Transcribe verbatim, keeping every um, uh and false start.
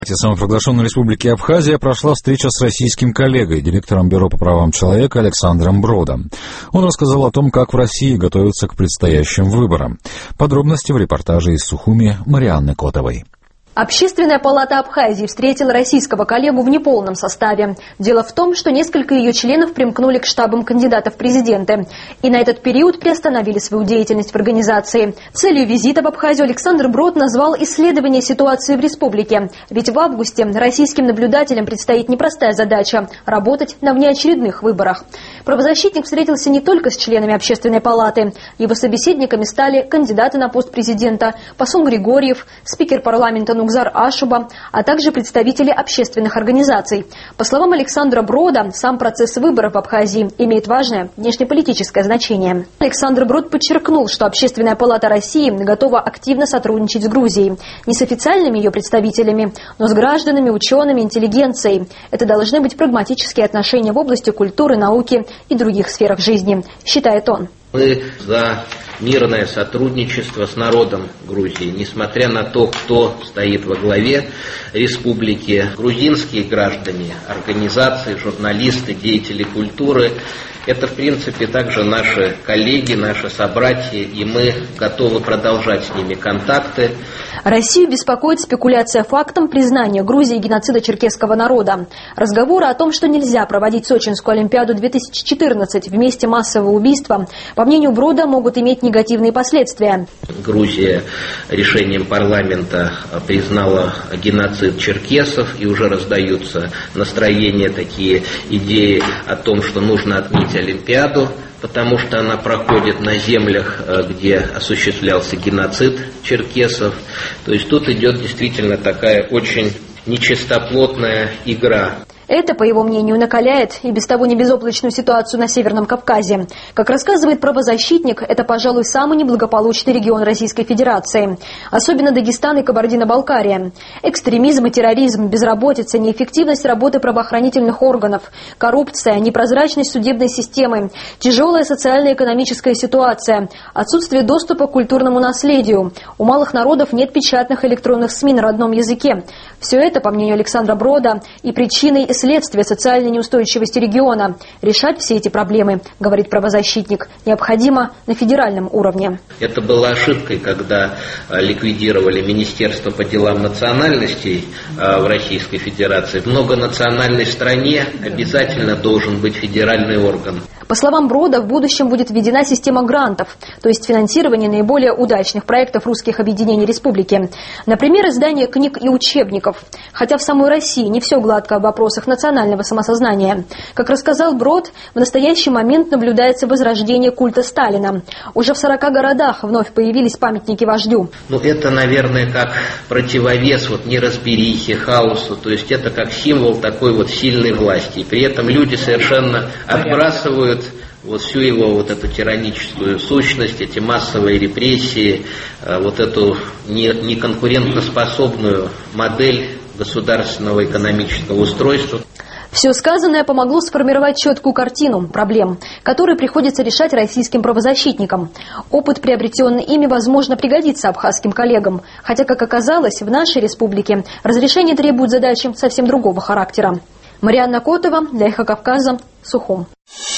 В самопровозглашенной республике Абхазия прошла встреча с российским коллегой, директором Бюро по правам человека Александром Бродом. Он рассказал о том, как в России готовятся к предстоящим выборам. Подробности в репортаже из Сухуми Марианны Котовой. Общественная палата Абхазии встретила российского коллегу в неполном составе. Дело в том, что несколько ее членов примкнули к штабам кандидатов в президенты и на этот период приостановили свою деятельность в организации. Целью визита в Абхазию Александр Брод назвал исследование ситуации в республике. Ведь в августе российским наблюдателям предстоит непростая задача – работать на внеочередных выборах. Правозащитник встретился не только с членами общественной палаты. Его собеседниками стали кандидаты на пост президента, посол Григорьев, спикер парламента Нугзар Ашуба, а также представители общественных организаций. По словам Александра Брода, сам процесс выборов в Абхазии имеет важное внешнеполитическое значение. Александр Брод подчеркнул, что Общественная палата России готова активно сотрудничать с Грузией. Не с официальными ее представителями, но с гражданами, учеными, интеллигенцией. Это должны быть прагматические отношения в области культуры, науки и других сферах жизни, считает он. Мы за мирное сотрудничество с народом Грузии, несмотря на то, кто стоит во главе республики. Грузинские граждане, организации, журналисты, деятели культуры – это, в принципе, также наши коллеги, наши собратья, и мы готовы продолжать с ними контакты. Россию беспокоит спекуляция фактом признания Грузии геноцида черкесского народа. Разговоры о том, что нельзя проводить Сочинскую Олимпиаду две тысячи четырнадцать в месте массового убийства, по мнению Брода, могут иметь негативные последствия. Грузия решением парламента признала геноцид черкесов, и уже раздаются настроения, такие идеи о том, что нужно отменить Олимпиаду, потому что она проходит на землях, где осуществлялся геноцид черкесов. То есть тут идет действительно такая очень нечистоплотная игра. Это, по его мнению, накаляет и без того не безоблачную ситуацию на Северном Кавказе. Как рассказывает правозащитник, это, пожалуй, самый неблагополучный регион Российской Федерации. Особенно Дагестан и Кабардино-Балкария. Экстремизм и терроризм, безработица, неэффективность работы правоохранительных органов, коррупция, непрозрачность судебной системы, тяжелая социально-экономическая ситуация, отсутствие доступа к культурному наследию. У малых народов нет печатных электронных СМИ на родном языке. Все это, по мнению Александра Брода, и причиной и следствие социальной неустойчивости региона. Решать все эти проблемы, говорит правозащитник, необходимо на федеральном уровне. Это была ошибкой, когда ликвидировали Министерство по делам национальностей в Российской Федерации. В многонациональной стране обязательно должен быть федеральный орган. По словам Брода, в будущем будет введена система грантов, то есть финансирование наиболее удачных проектов русских объединений республики. Например, издание книг и учебников. Хотя в самой России не все гладко в вопросах национального самосознания. Как рассказал Брод, в настоящий момент наблюдается возрождение культа Сталина. Уже в сорока городах вновь появились памятники вождю. Ну, это, наверное, как противовес вот неразберихе, хаосу. То есть это как символ такой вот сильной власти. И при этом люди совершенно отбрасывают вот всю его вот эту тираническую сущность, эти массовые репрессии, вот эту неконкурентоспособную модель государственного экономического устройства. Все сказанное помогло сформировать четкую картину проблем, которые приходится решать российским правозащитникам. Опыт, приобретенный ими, возможно, пригодится абхазским коллегам. Хотя, как оказалось, в нашей республике разрешение требует задачи совсем другого характера. Марианна Котова, для Эхо Кавказа, Сухум.